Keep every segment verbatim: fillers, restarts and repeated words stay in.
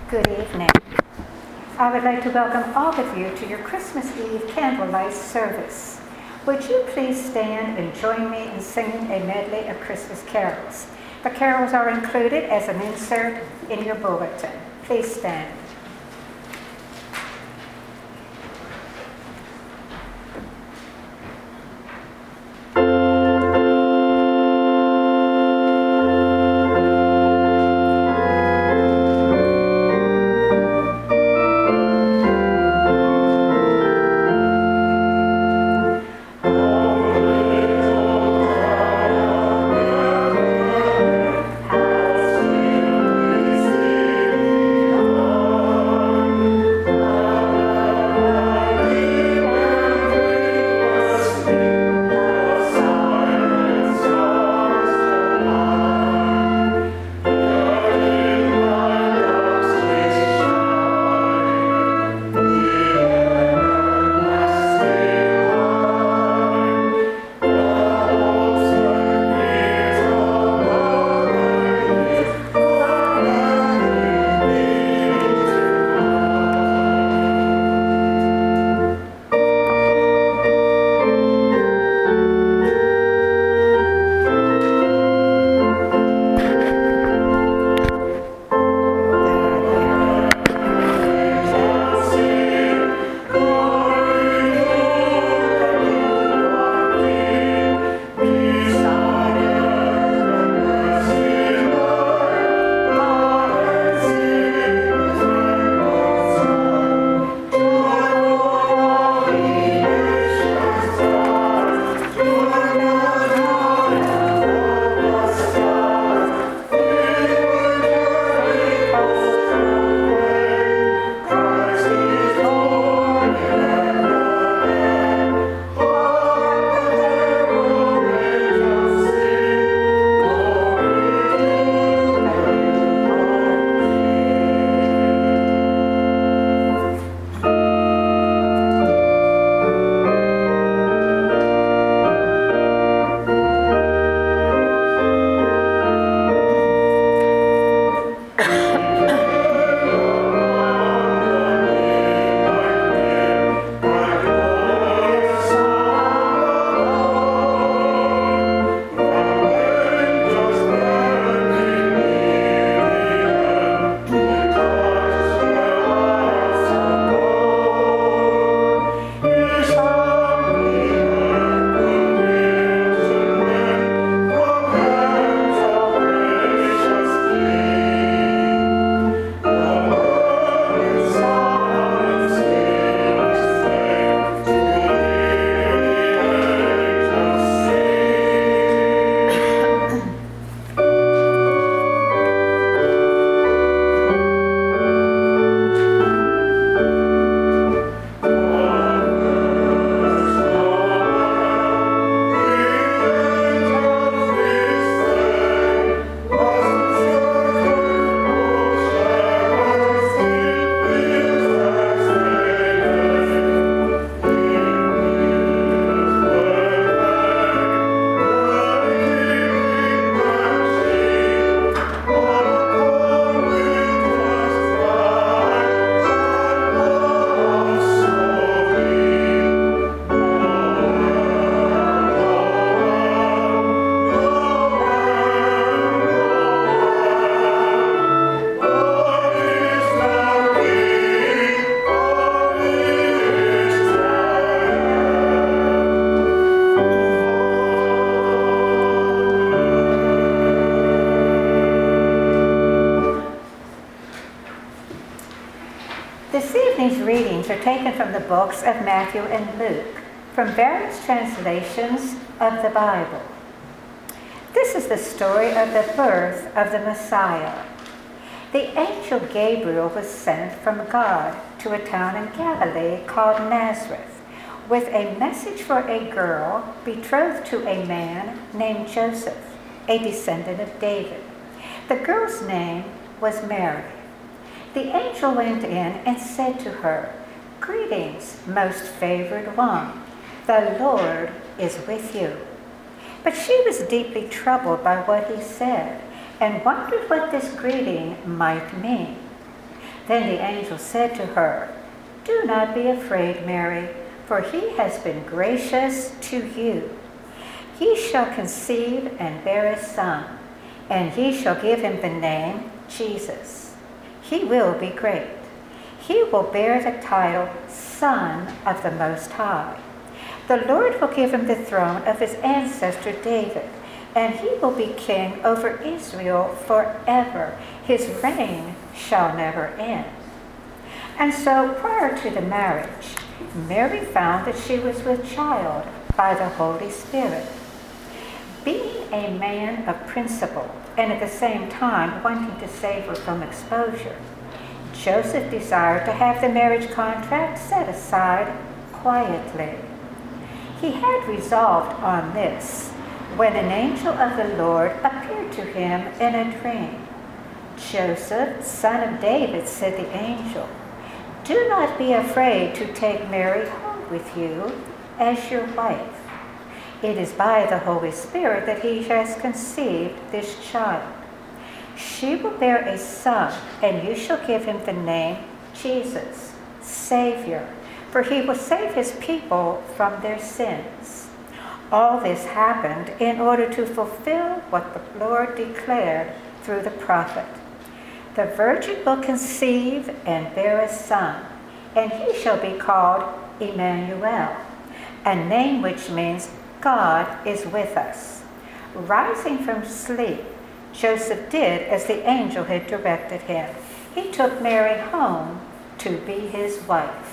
Good evening. I would like to welcome all of you to your Christmas Eve candlelight service. Would you please stand and join me in singing a medley of Christmas carols? The carols are included as an insert in your bulletin. Please stand. Are taken from the books of Matthew and Luke, from various translations of the Bible. This is the story of the birth of the Messiah. The angel Gabriel was sent from God to a town in Galilee called Nazareth, with a message for a girl betrothed to a man named Joseph, a descendant of David. The girl's name was Mary. The angel went in and said to her, "Greetings, most favored one. The Lord is with you." But she was deeply troubled by what he said and wondered what this greeting might mean. Then the angel said to her, "Do not be afraid, Mary, for he has been gracious to you. He shall conceive and bear a son, and he shall give him the name Jesus. He will be great. He will bear the title Son of the Most High. The Lord will give him the throne of his ancestor David, and he will be king over Israel forever. His reign shall never end." And so prior to the marriage, Mary found that she was with child by the Holy Spirit. Being a man of principle and at the same time wanting to save her from exposure, Joseph desired to have the marriage contract set aside quietly. He had resolved on this when an angel of the Lord appeared to him in a dream. "Joseph, son of David," said the angel, "do not be afraid to take Mary home with you as your wife. It is by the Holy Spirit that he has conceived this child. She will bear a son, and you shall give him the name Jesus, Savior, for he will save his people from their sins." All this happened in order to fulfill what the Lord declared through the prophet. "The virgin will conceive and bear a son, and he shall be called Emmanuel," a name which means God is with us. Rising from sleep, Joseph did as the angel had directed him. He took Mary home to be his wife.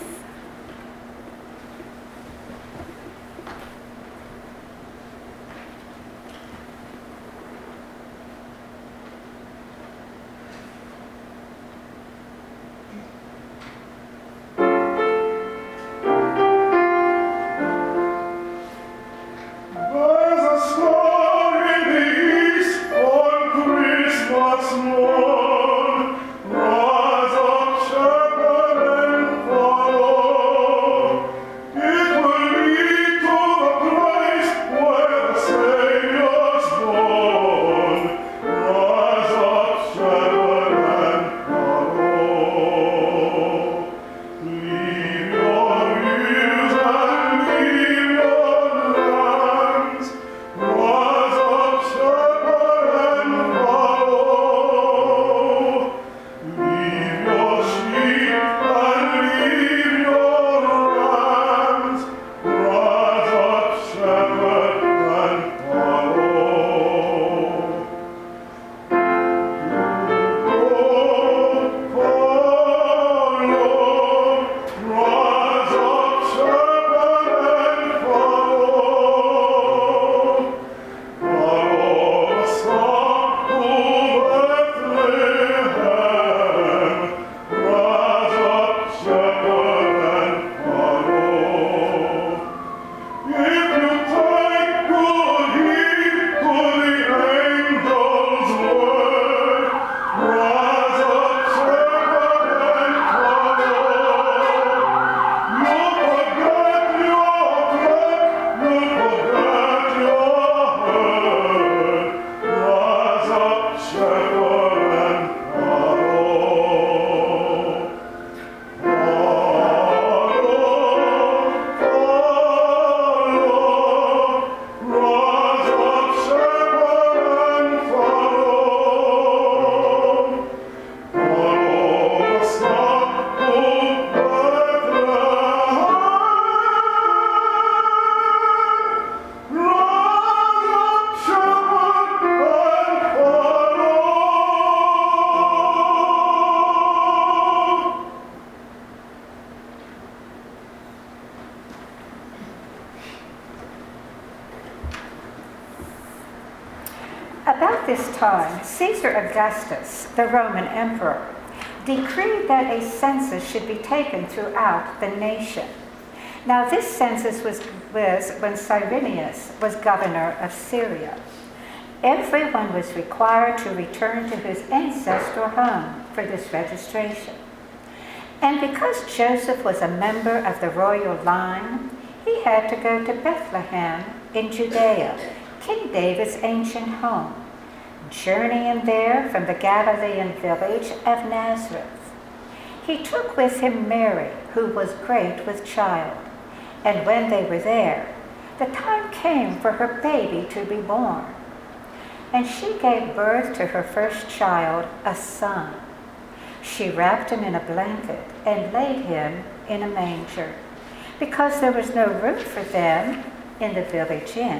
About this time, Caesar Augustus, the Roman emperor, decreed that a census should be taken throughout the nation. Now, this census was, was when Cyrenius was governor of Syria. Everyone was required to return to his ancestral home for this registration. And because Joseph was a member of the royal line, he had to go to Bethlehem in Judea, King David's ancient home, journeying there from the Galilean village of Nazareth. he took with him Mary, who was great with child. And when they were there, the time came for her baby to be born. And she gave birth to her first child, a son. She wrapped him in a blanket and laid him in a manger, because there was no room for them in the village inn.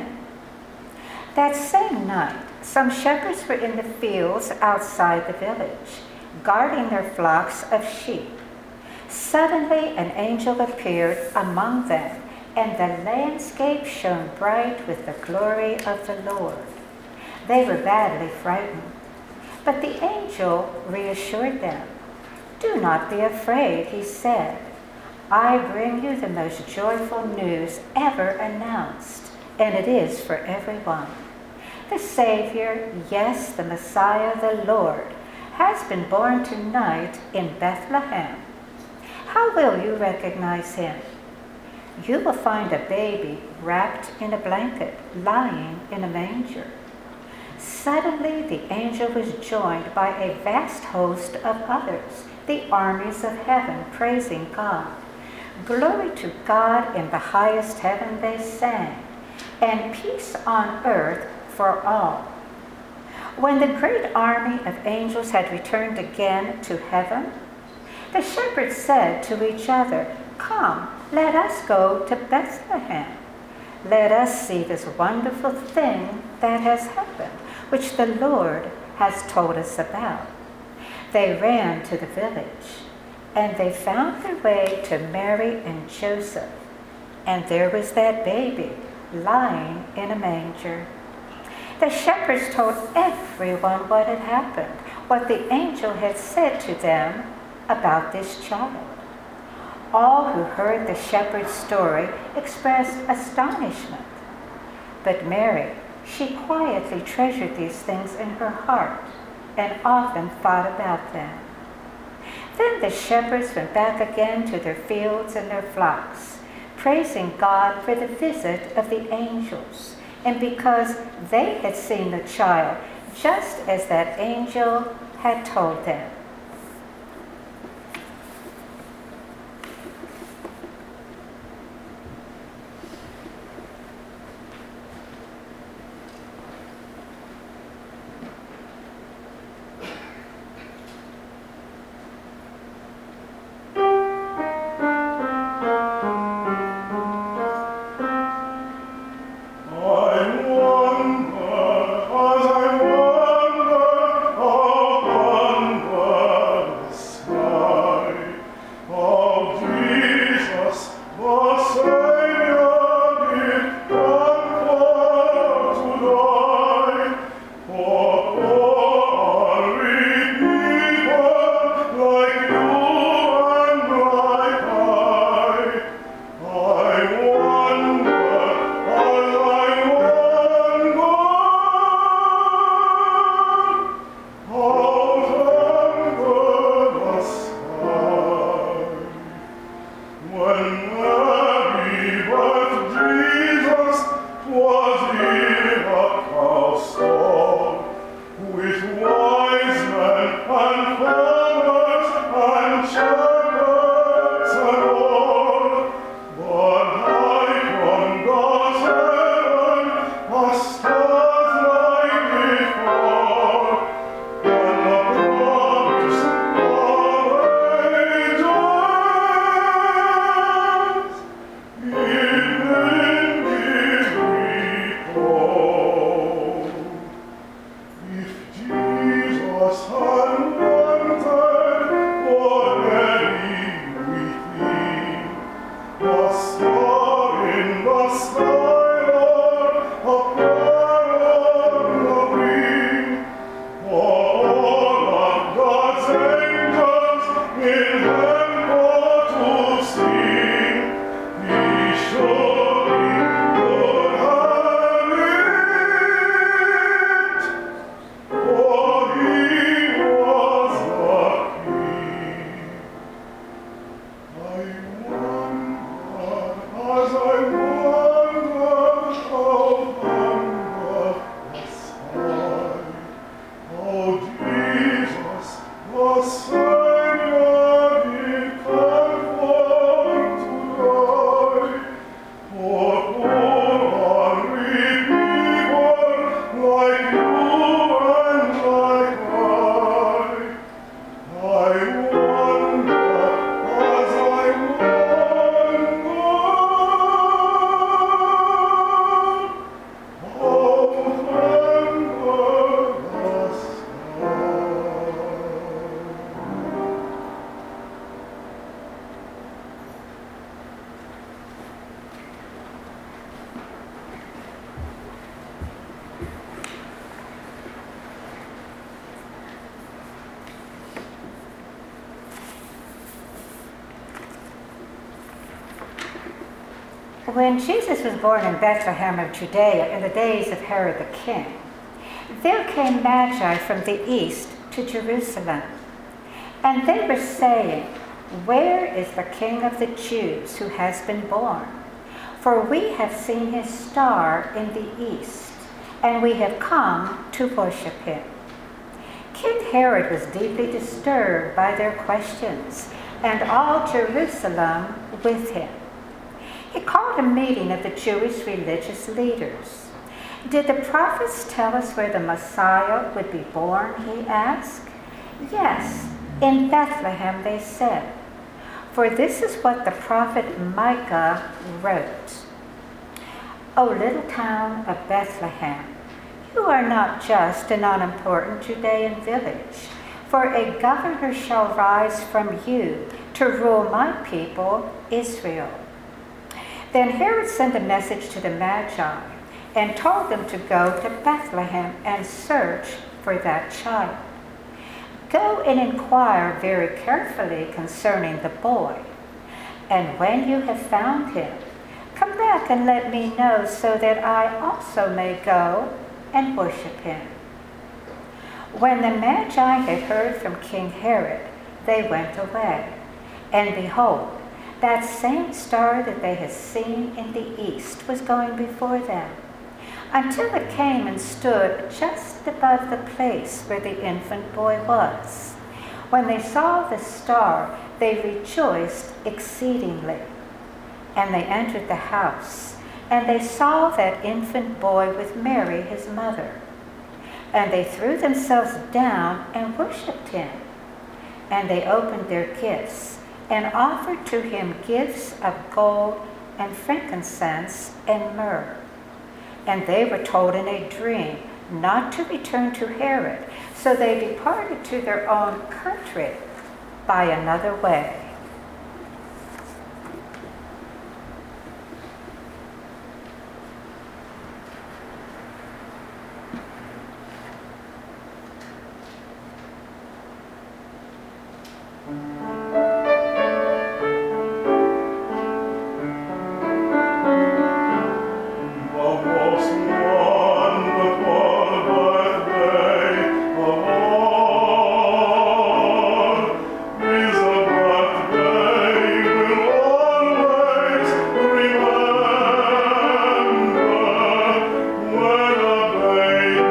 That same night, some shepherds were in the fields outside the village, guarding their flocks of sheep. Suddenly an angel appeared among them, and the landscape shone bright with the glory of the Lord. They were badly frightened, but the angel reassured them. "Do not be afraid," he said. "I bring you the most joyful news ever announced, and it is for everyone. The Savior, yes, the Messiah, the Lord, has been born tonight in Bethlehem. How will you recognize him? You will find a baby wrapped in a blanket, lying in a manger." Suddenly the angel was joined by a vast host of others, the armies of heaven, praising God. "Glory to God in the highest heaven," they sang, "and peace on earth for all." When the great army of angels had returned again to heaven, the shepherds said to each other, "Come, let us go to Bethlehem. Let us see this wonderful thing that has happened, which the Lord has told us about." They ran to the village, and they found their way to Mary and Joseph, and there was that baby lying in a manger. The shepherds told everyone what had happened, what the angel had said to them about this child. All who heard the shepherd's story expressed astonishment. But Mary, she quietly treasured these things in her heart and often thought about them. Then the shepherds went back again to their fields and their flocks, praising God for the visit of the angels, and because they had seen the child just as that angel had told them. Savior When Jesus was born in Bethlehem of Judea in the days of Herod the king, there came Magi from the east to Jerusalem, and they were saying, "Where is the King of the Jews who has been born? For we have seen his star in the east, and we have come to worship him." King Herod was deeply disturbed by their questions, and all Jerusalem with him. He called a meeting of the Jewish religious leaders. "Did the prophets tell us where the Messiah would be born?" he asked. "Yes, in Bethlehem," they said. For this is what the prophet Micah wrote. "O little town of Bethlehem, you are not just an unimportant Judean village, for a governor shall rise from you to rule my people, Israel." Then Herod sent a message to the Magi and told them to go to Bethlehem and search for that child. "Go and inquire very carefully concerning the boy, and when you have found him, come back and let me know so that I also may go and worship him." When the Magi had heard from King Herod, they went away, and behold, that same star that they had seen in the east was going before them, until it came and stood just above the place where the infant boy was. When they saw the star, they rejoiced exceedingly. And they entered the house, and they saw that infant boy with Mary, his mother. And they threw themselves down and worshipped him. And they opened their gifts and offered to him gifts of gold and frankincense and myrrh. And they were told in a dream not to return to Herod, so they departed to their own country by another way.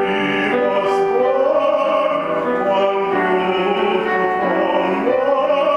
One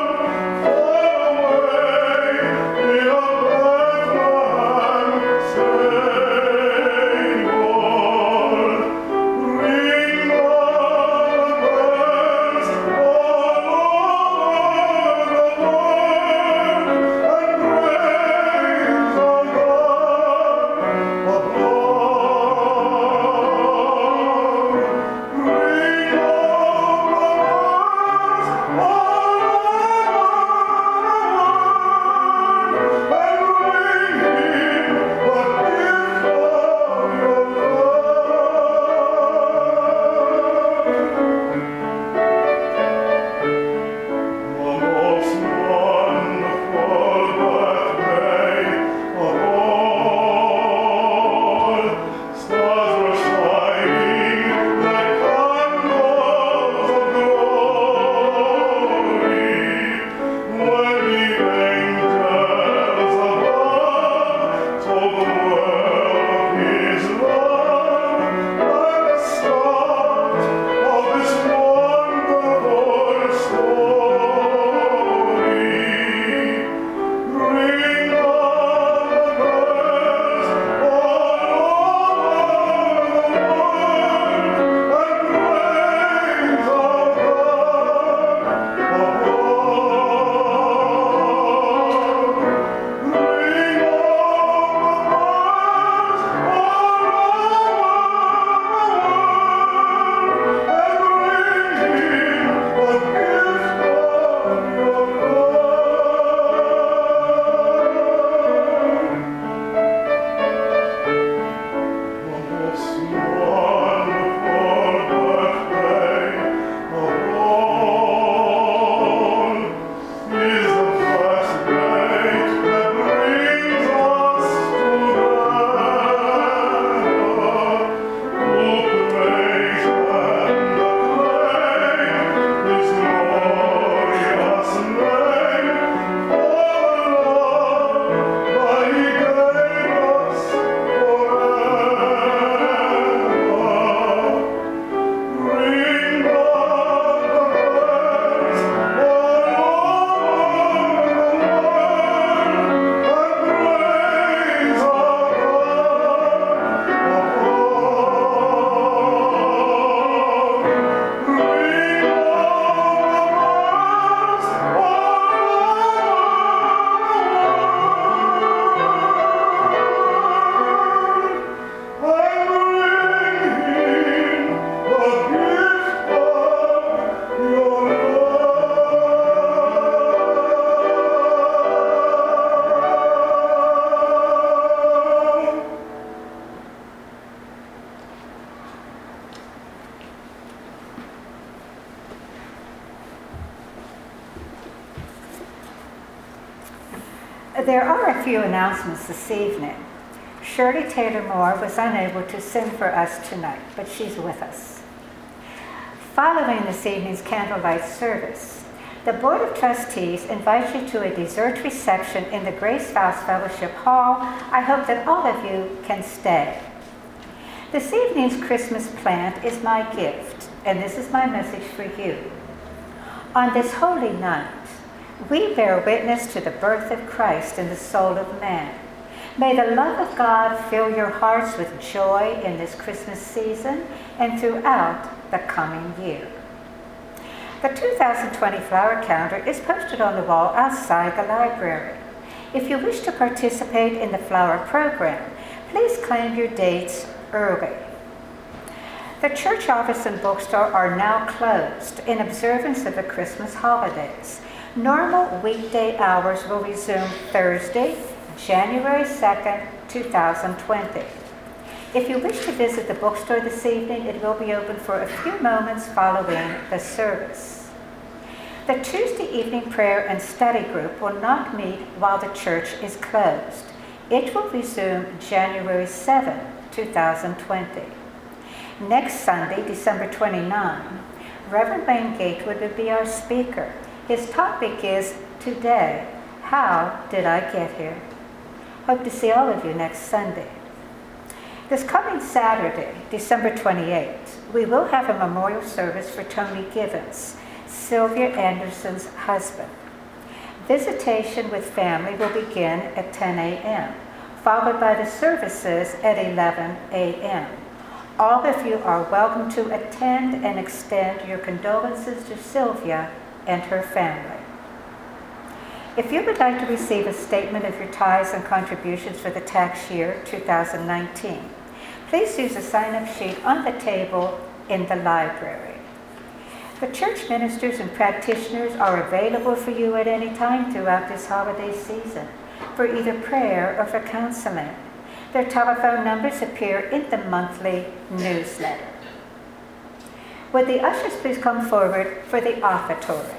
There are a few announcements this evening. Shirley Taylor Moore was unable to sing for us tonight, but she's with us. Following this evening's candlelight service, the Board of Trustees invites you to a dessert reception in the Grace House Fellowship Hall. I hope that all of you can stay. This evening's Christmas plant is my gift, and this is my message for you. On this holy night, we bear witness to the birth of Christ in the soul of man. May the love of God fill your hearts with joy in this Christmas season and throughout the coming year. The two thousand twenty flower calendar is posted on the wall outside the library. If you wish to participate in the flower program, please claim your dates early. The church office and bookstore are now closed in observance of the Christmas holidays. Normal weekday hours will resume Thursday, January second, two thousand twenty. If you wish to visit the bookstore this evening, it will be open for a few moments following the service. The Tuesday evening prayer and study group will not meet while the church is closed. It will resume January seventh, two thousand twenty. Next Sunday, December twenty-ninth, Reverend Wayne Gatewood will be our speaker. His topic is Today, How Did I Get Here? Hope to see all of you next Sunday. This coming Saturday, December twenty-eighth, we will have a memorial service for Tony Givens, Sylvia Anderson's husband. Visitation with family will begin at ten a.m., followed by the services at eleven a.m. All of you are welcome to attend and extend your condolences to Sylvia and her family. If you would like to receive a statement of your tithes and contributions for the tax year two thousand nineteen, please use the sign-up sheet on the table in the library. The church ministers and practitioners are available for you at any time throughout this holiday season for either prayer or for counseling. Their telephone numbers appear in the monthly newsletter. Would the ushers please come forward for the offertory?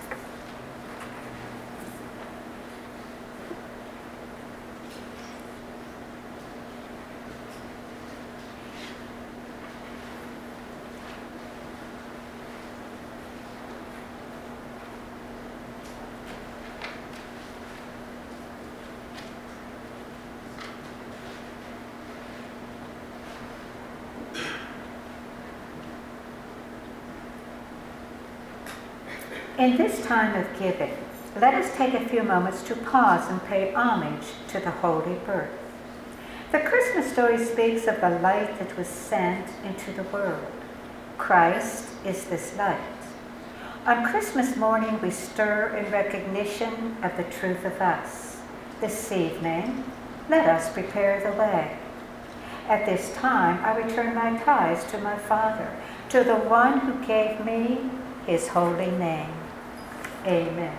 In this time of giving, let us take a few moments to pause and pay homage to the holy birth. The Christmas story speaks of the light that was sent into the world. Christ is this light. On Christmas morning, we stir in recognition of the truth of us. This evening, let us prepare the way. At this time, I return my tithes to my Father, to the one who gave me his holy name. Amen.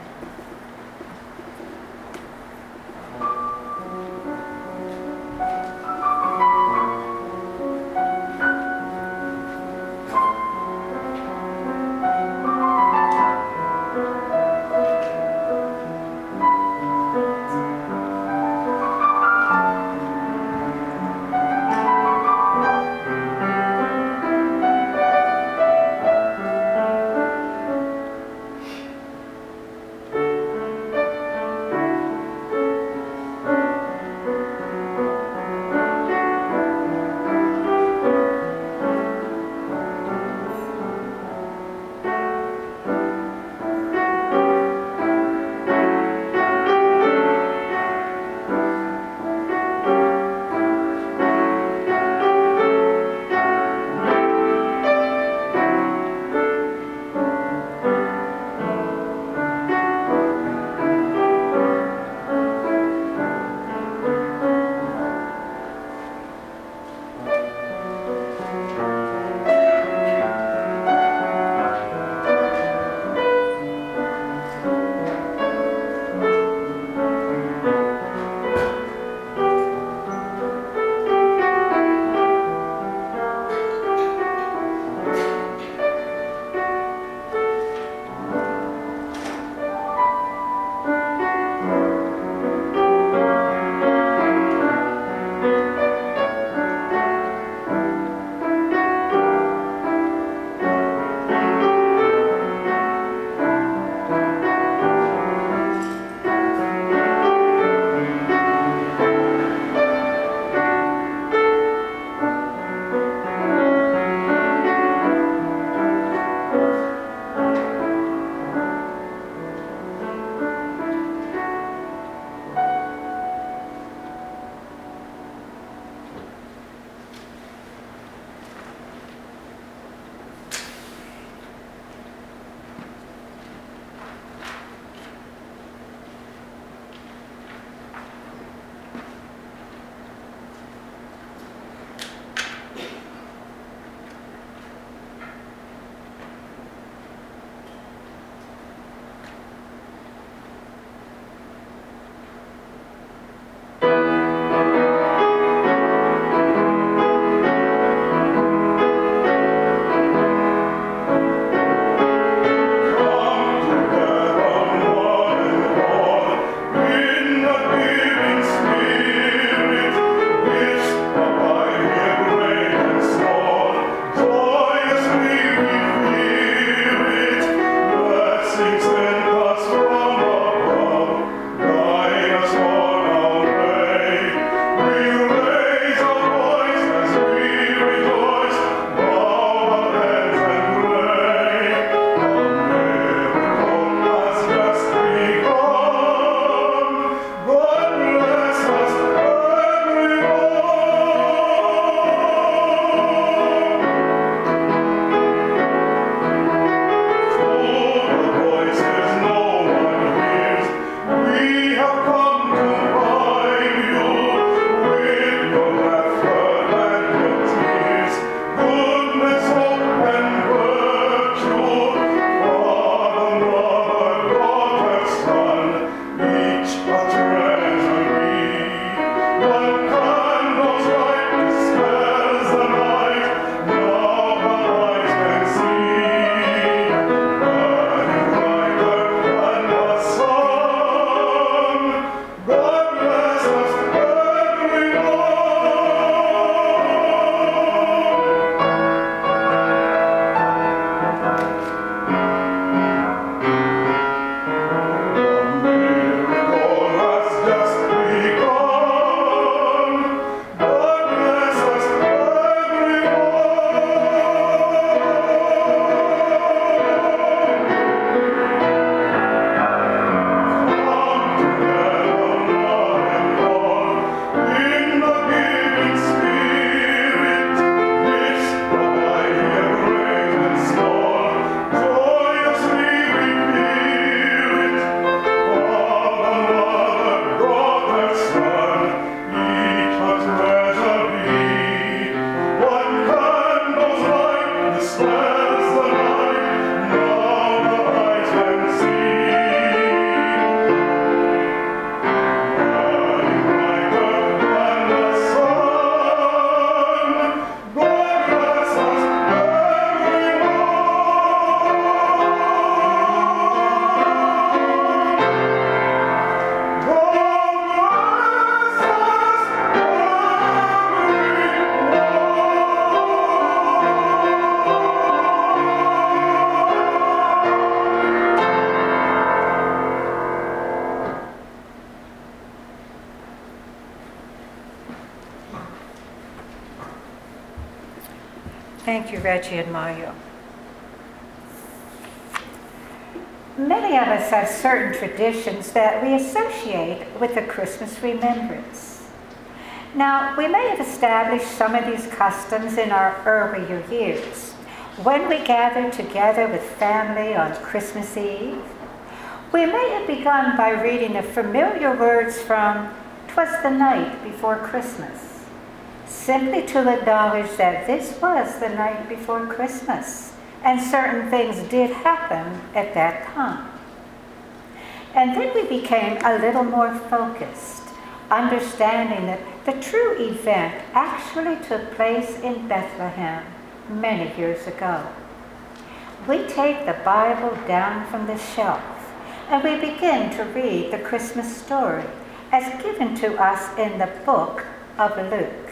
Thank you, Reggie and Mario. Many of us have certain traditions that we associate with the Christmas remembrance. Now, we may have established some of these customs in our earlier years, when we gathered together with family on Christmas Eve. We may have begun by reading the familiar words from "'Twas the Night Before Christmas," simply to acknowledge that this was the night before Christmas, and certain things did happen at that time. And then we became a little more focused, understanding that the true event actually took place in Bethlehem many years ago. We take the Bible down from the shelf and we begin to read the Christmas story as given to us in the book of Luke.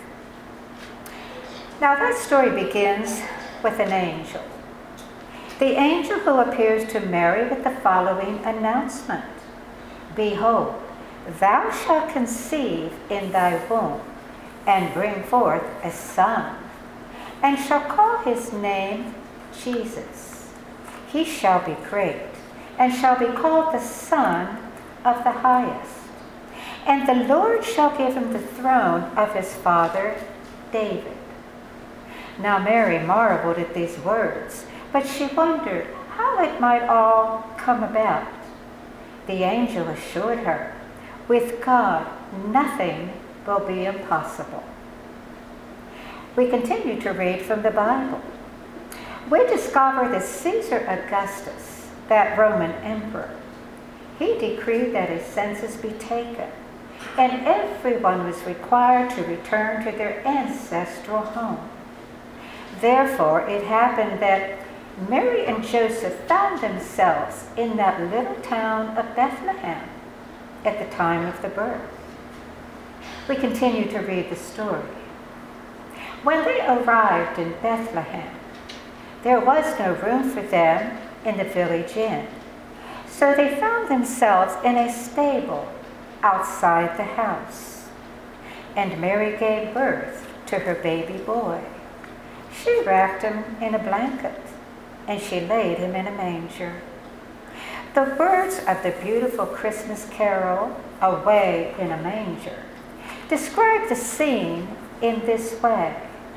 Now that story begins with an angel. The angel who appears to Mary with the following announcement: "Behold, thou shalt conceive in thy womb, and bring forth a son, and shall call his name Jesus. He shall be great, and shall be called the Son of the Highest. And the Lord shall give him the throne of his father David." Now Mary marveled at these words, but she wondered how it might all come about. The angel assured her, "With God, nothing will be impossible." We continue to read from the Bible. We discover that Caesar Augustus, that Roman emperor, he decreed that a census be taken, and everyone was required to return to their ancestral home. Therefore, it happened that Mary and Joseph found themselves in that little town of Bethlehem at the time of the birth. We continue to read the story. When they arrived in Bethlehem, there was no room for them in the village inn, so they found themselves in a stable outside the house. And Mary gave birth to her baby boy. She wrapped him in a blanket, and she laid him in a manger. The words of the beautiful Christmas carol, "Away in a Manger," describe the scene in this way.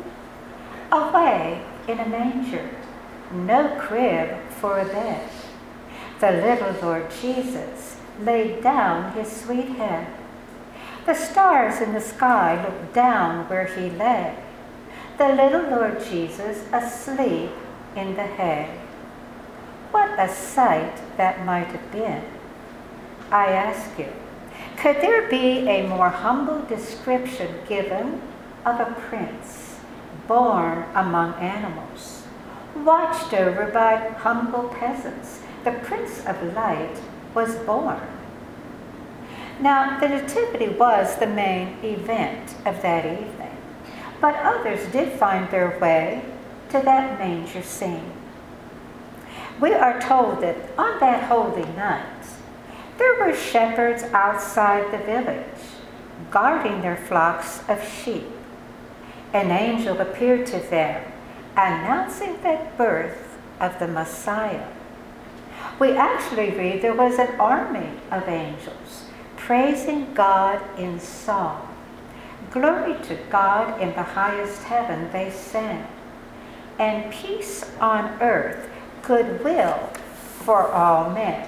Away in a manger, no crib for a bed, the little Lord Jesus laid down his sweet head. The stars in the sky looked down where he lay, the little Lord Jesus asleep in the hay. What a sight that might have been. I ask you, could there be a more humble description given of a prince born among animals, watched over by humble peasants? The Prince of Light was born. Now, the Nativity was the main event of that evening, but others did find their way to that manger scene. We are told that on that holy night, there were shepherds outside the village, guarding their flocks of sheep. An angel appeared to them, announcing the birth of the Messiah. We actually read there was an army of angels praising God in song. Glory to God in the highest heaven, they sang, and peace on earth, goodwill for all men.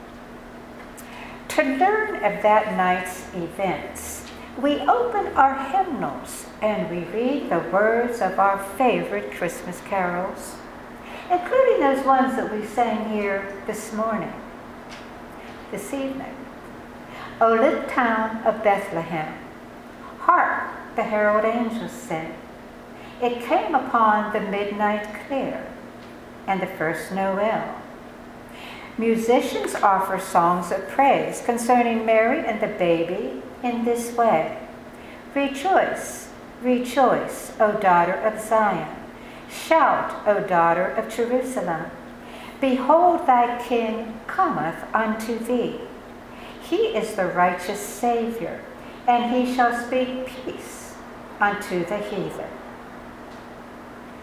To learn of that night's events, we open our hymnals and we read the words of our favorite Christmas carols, including those ones that we sang here this morning, this evening. O little town of Bethlehem, hark, the herald angels sing. It came upon the midnight clear, and the first Noel. Musicians offer songs of praise concerning Mary and the baby in this way. Rejoice, rejoice, O daughter of Zion. Shout, O daughter of Jerusalem. Behold, thy King cometh unto thee. He is the righteous Savior, and he shall speak peace unto the heathen.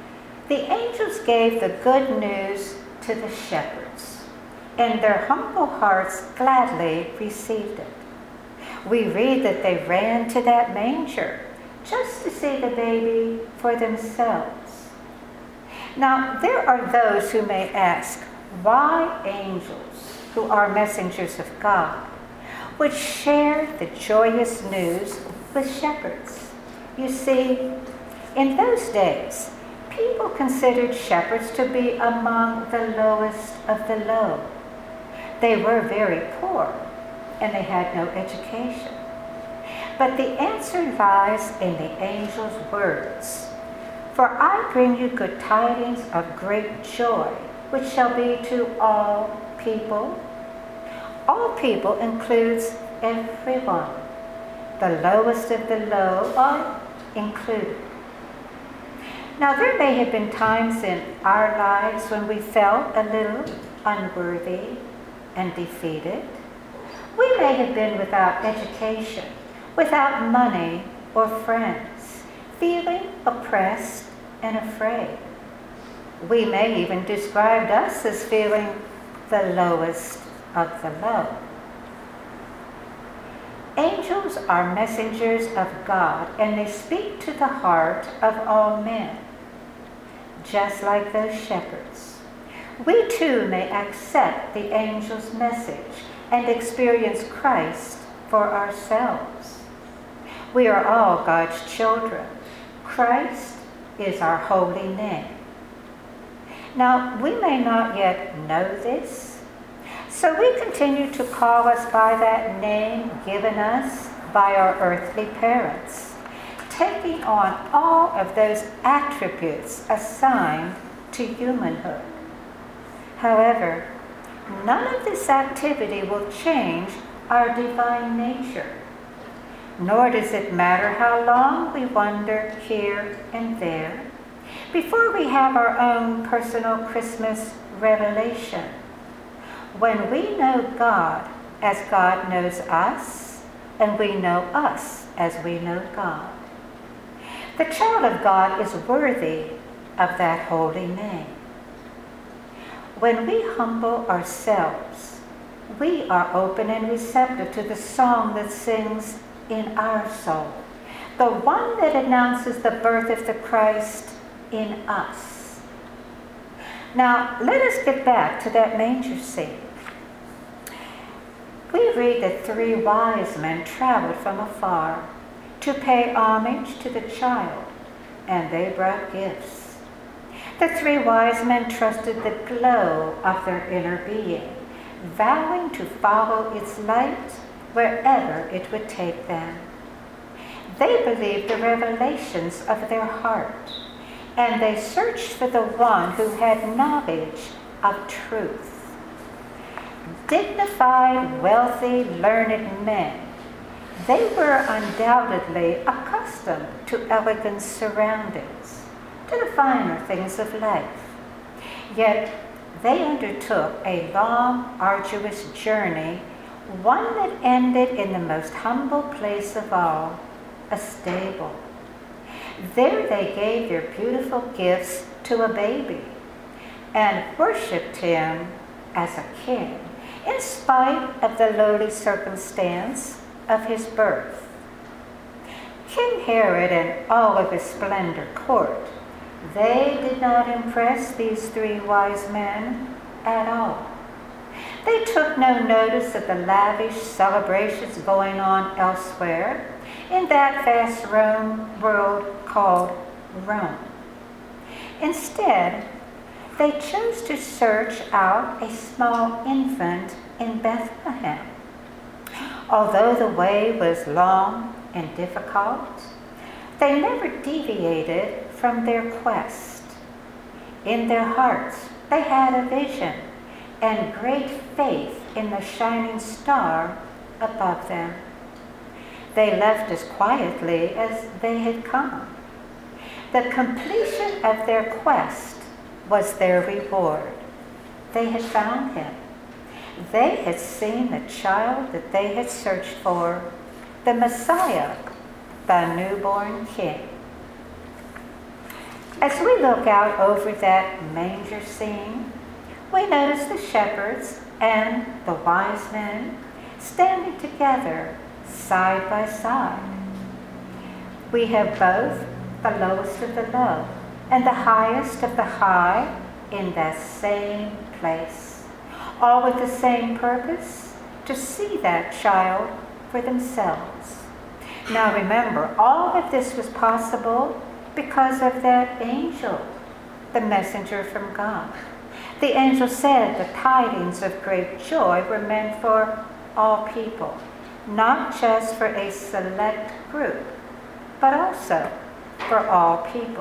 The angels gave the good news to the shepherds, and their humble hearts gladly received it. We read that they ran to that manger just to see the baby for themselves. Now, there are those who may ask, why angels, who are messengers of God, would share the joyous news with shepherds? You see, in those days, people considered shepherds to be among the lowest of the low. They were very poor, and they had no education. But the answer lies in the angel's words. For I bring you good tidings of great joy, which shall be to all people. All people includes everyone. The lowest of the low are included. Now, there may have been times in our lives when we felt a little unworthy and defeated. We may have been without education, without money or friends, feeling oppressed and afraid. We may even describe us as feeling the lowest of the low. Angels are messengers of God, and they speak to the heart of all men, just like those shepherds. We too may accept the angel's message and experience Christ for ourselves. We are all God's children. Christ is our holy name. Now, we may not yet know this, so we continue to call us by that name given us by our earthly parents, taking on all of those attributes assigned to humanhood. However, none of this activity will change our divine nature, nor does it matter how long we wander here and there before we have our own personal Christmas revelation. When we know God as God knows us, and we know us as we know God, the child of God is worthy of that holy name. When we humble ourselves, we are open and receptive to the song that sings in our soul, the one that announces the birth of the Christ in us. Now, let us get back to that manger scene. We read that three wise men traveled from afar to pay homage to the child, and they brought gifts. The three wise men trusted the glow of their inner being, vowing to follow its light wherever it would take them. They believed the revelations of their heart, and they searched for the one who had knowledge of truth. Dignified, wealthy, learned men, they were undoubtedly accustomed to elegant surroundings, to the finer things of life. Yet they undertook a long, arduous journey, one that ended in the most humble place of all, a stable. There they gave their beautiful gifts to a baby and worshipped him as a king, in spite of the lowly circumstance of his birth. King Herod and all of his splendor court, they did not impress these three wise men at all. They took no notice of the lavish celebrations going on elsewhere in that vast Rome world called Rome. Instead, they chose to search out a small infant in Bethlehem. Although the way was long and difficult, they never deviated from their quest. In their hearts, they had a vision and great faith in the shining star above them. They left as quietly as they had come. The completion of their quest was their reward. They had found him. They had seen the child that they had searched for, the Messiah, the newborn King. As we look out over that manger scene, we notice the shepherds and the wise men standing together side by side. We have both the lowest of the low and the highest of the high in that same place, all with the same purpose, to see that child for themselves. Now remember, all of this was possible because of that angel, the messenger from God. The angel said the tidings of great joy were meant for all people, not just for a select group, but also for all people.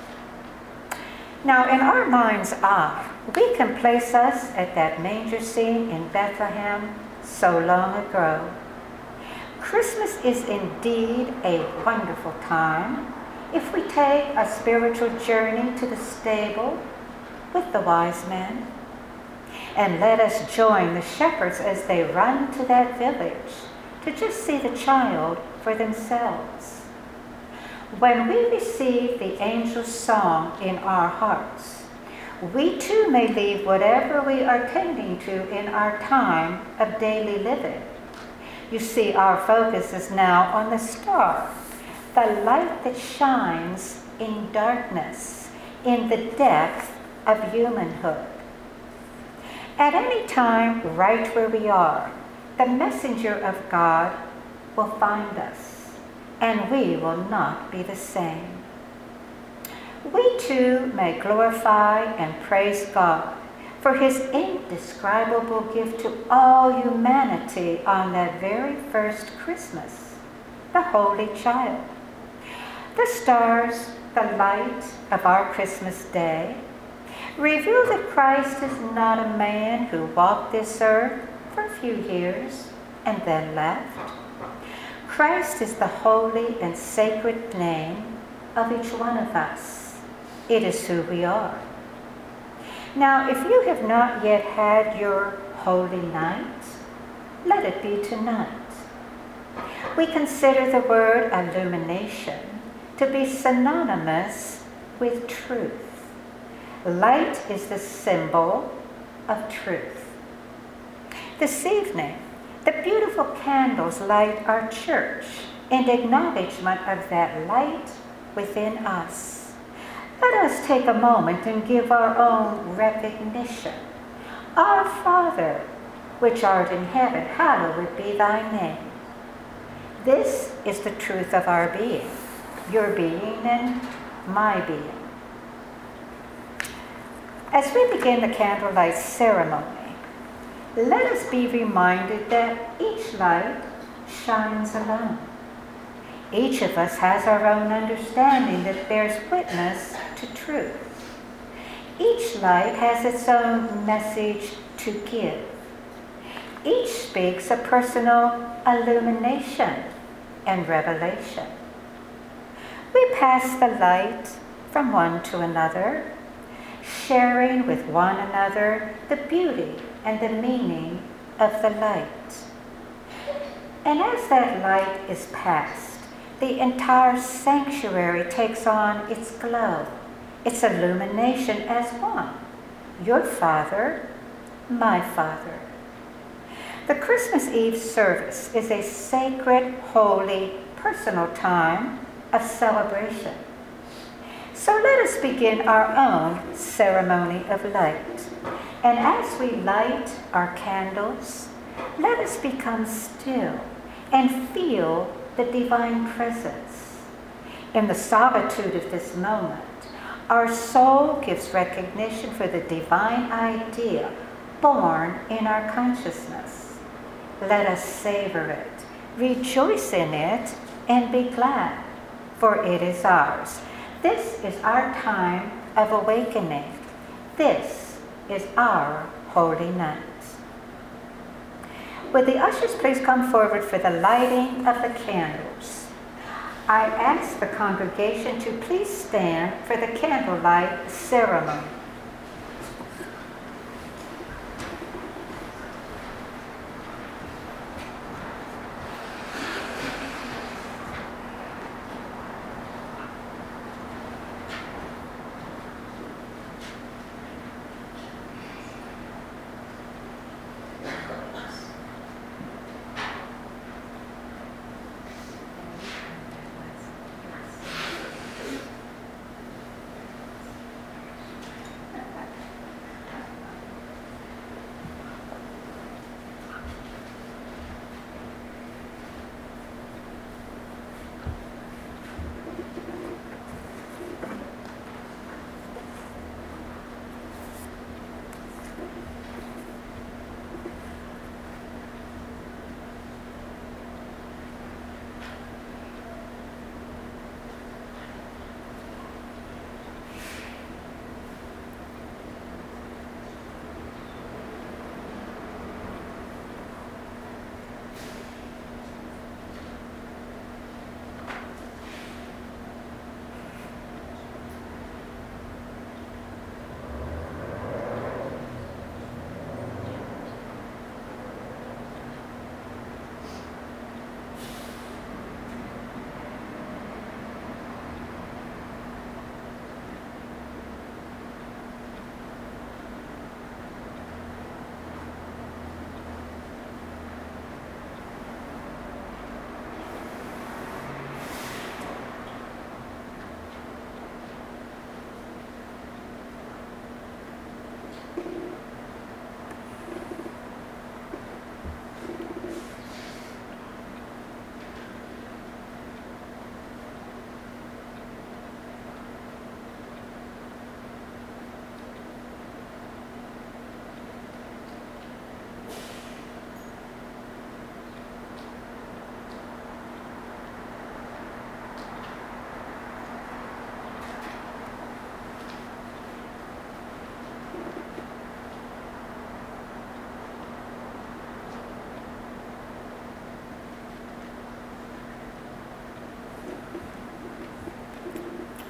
Now, in our mind's eye, we can place us at that manger scene in Bethlehem so long ago. Christmas is indeed a wonderful time if we take a spiritual journey to the stable with the wise men. And let us join the shepherds as they run to that village to just see the child for themselves. When we receive the angel's song in our hearts, we too may leave whatever we are tending to in our time of daily living. You see, our focus is now on the star, the light that shines in darkness, in the depth of humanhood. At any time, right where we are, the messenger of God will find us, and we will not be the same. We too may glorify and praise God for his indescribable gift to all humanity on that very first Christmas, the Holy Child. The stars, the light of our Christmas day, reveal that Christ is not a man who walked this earth for a few years and then left. Christ is the holy and sacred name of each one of us. It is who we are. Now, if you have not yet had your holy night, let it be tonight. We consider the word illumination to be synonymous with truth. Light is the symbol of truth. This evening, the beautiful candles light our church in acknowledgement of that light within us. Let us take a moment and give our own recognition. Our Father, which art in heaven, hallowed be thy name. This is the truth of our being, your being and my being. As we begin the candlelight ceremony, let us be reminded that each light shines alone. Each of us has our own understanding that bears witness to truth. Each light has its own message to give. Each speaks a personal illumination and revelation. We pass the light from one to another, sharing with one another the beauty and the meaning of the light. And as that light is passed, the entire sanctuary takes on its glow, its illumination as one. Your Father, my Father. The Christmas Eve service is a sacred, holy, personal time of celebration. So let us begin our own ceremony of light. And as we light our candles, let us become still and feel the divine presence. In the solitude of this moment, our soul gives recognition for the divine idea born in our consciousness. Let us savor it, rejoice in it, and be glad, for it is ours. This is our time of awakening. This is our holy night. Would the ushers please come forward for the lighting of the candles? I ask the congregation to please stand for the candlelight ceremony.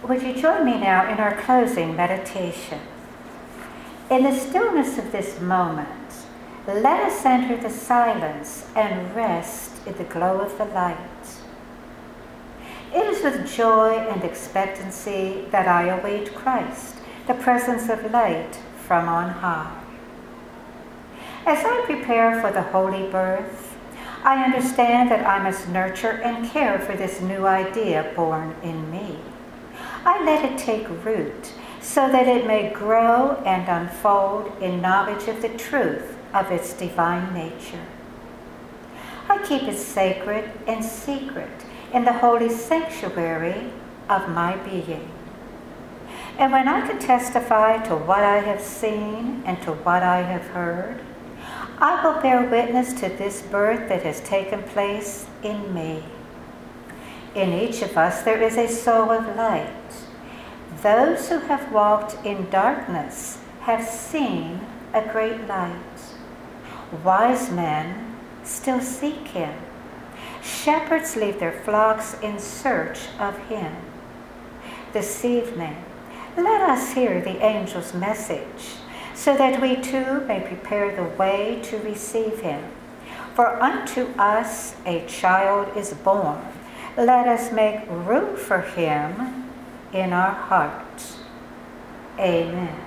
Would you join me now in our closing meditation? In the stillness of this moment, let us enter the silence and rest in the glow of the light. It is with joy and expectancy that I await Christ, the presence of light from on high. As I prepare for the holy birth, I understand that I must nurture and care for this new idea born in me. I let it take root so that it may grow and unfold in knowledge of the truth of its divine nature. I keep it sacred and secret in the holy sanctuary of my being. And when I can testify to what I have seen and to what I have heard, I will bear witness to this birth that has taken place in me. In each of us there is a soul of light. Those who have walked in darkness have seen a great light. Wise men still seek him. Shepherds leave their flocks in search of him. This evening, let us hear the angel's message, so that we too may prepare the way to receive him. For unto us a child is born. Let us make room for him in our hearts. Amen.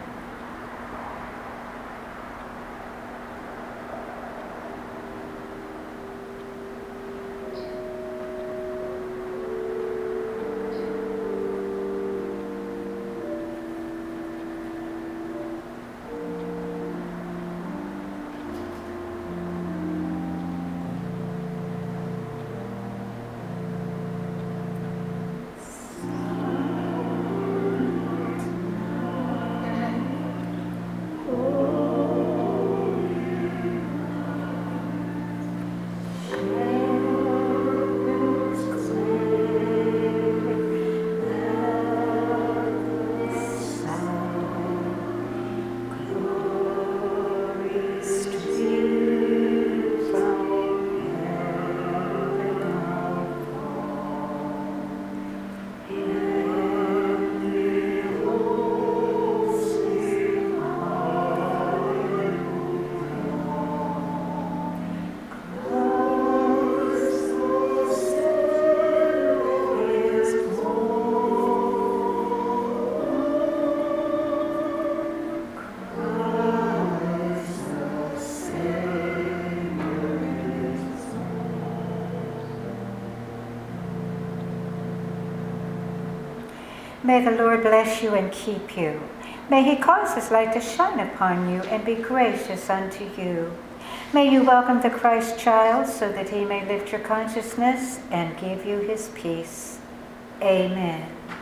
May the Lord bless you and keep you. May he cause his light to shine upon you and be gracious unto you. May you welcome the Christ child so that he may lift your consciousness and give you his peace. Amen.